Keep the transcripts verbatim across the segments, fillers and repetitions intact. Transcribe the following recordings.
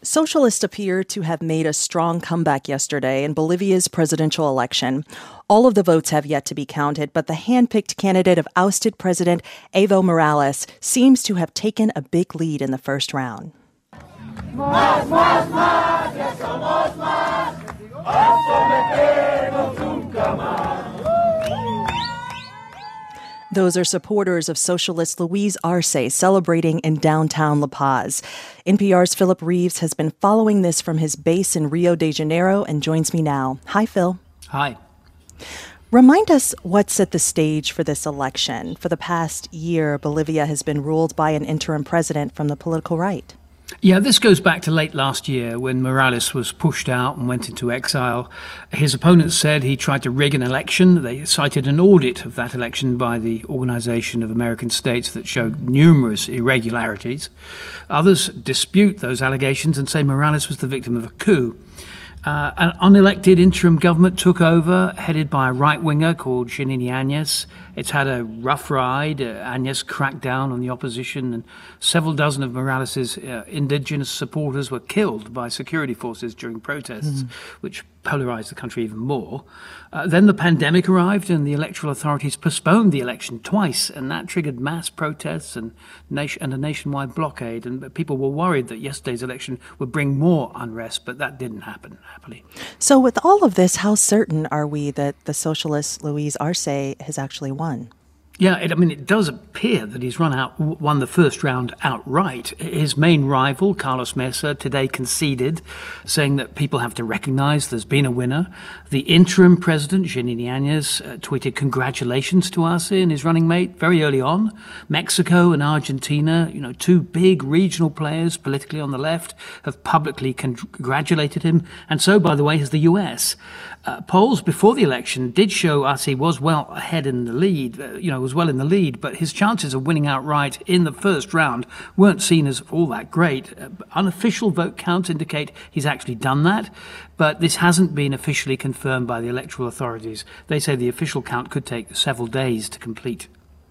Socialists appear to have made a strong comeback yesterday in Bolivia's presidential election. All of the votes have yet to be counted, but the hand-picked candidate of ousted President Evo Morales seems to have taken a big lead in the first round. Más, más, más, ya somos más. A someternos nunca más. Those are supporters of socialist Luis Arce celebrating in downtown La Paz. N P R's Philip Reeves has been following this from his base in Rio de Janeiro and joins me now. Hi, Phil. Hi. Remind us what set the stage for this election. For the past year, Bolivia has been ruled by an interim president from the political right. Yeah, this goes back to late last year when Morales was pushed out and went into exile. His opponents said he tried to rig an election. They cited an audit of that election by the Organization of American States that showed numerous irregularities. Others dispute those allegations and say Morales was the victim of a coup. Uh, an unelected interim government took over, headed by a right-winger called Jeanine Áñez. It's had a rough ride. Uh, Áñez cracked down on the opposition, and several dozen of Morales' uh, indigenous supporters were killed by security forces during protests, mm. which polarized the country even more. Uh, then the pandemic arrived, and the electoral authorities postponed the election twice, and that triggered mass protests and, nation- and a nationwide blockade. And people were worried that yesterday's election would bring more unrest, but that didn't happen, happily. So with all of this, how certain are we that the socialist Luis Arce has actually won? Yeah, it, I mean, it does appear that he's run out, won the first round outright. His main rival, Carlos Mesa, today conceded, saying that people have to recognize there's been a winner. The interim president, Jeanine Áñez, uh, tweeted congratulations to Arce and his running mate very early on. Mexico and Argentina, you know, two big regional players politically on the left, have publicly congratulated him. And so, by the way, has the U S. Uh, polls before the election did show Arce was well ahead in the lead, uh, you know, was well in the lead, but his chances of winning outright in the first round weren't seen as all that great. Uh, unofficial vote counts indicate he's actually done that, but this hasn't been officially confirmed by the electoral authorities. They say the official count could take several days to complete.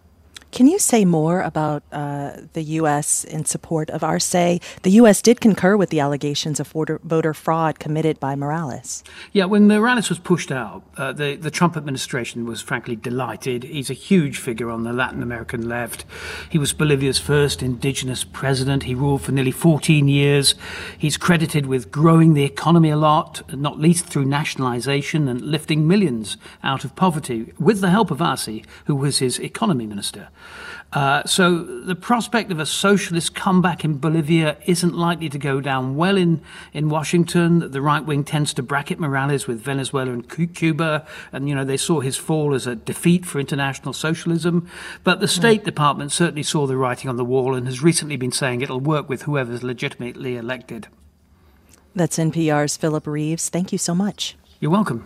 Can you say more about uh, the U S in support of Arce? The U S did concur with the allegations of voter, voter fraud committed by Morales. Yeah, when Morales was pushed out, uh, the, the Trump administration was frankly delighted. He's a huge figure on the Latin American left. He was Bolivia's first indigenous president. He ruled for nearly fourteen years. He's credited with growing the economy a lot, not least through nationalization and lifting millions out of poverty, with the help of Arce, who was his economy minister. Uh, so the prospect of a socialist comeback in Bolivia isn't likely to go down well in, in Washington. The right wing tends to bracket Morales with Venezuela and Cuba, and, you know, they saw his fall as a defeat for international socialism. But the State mm. Department certainly saw the writing on the wall and has recently been saying it'll work with whoever's legitimately elected. That's N P R's Philip Reeves. Thank you so much. You're welcome.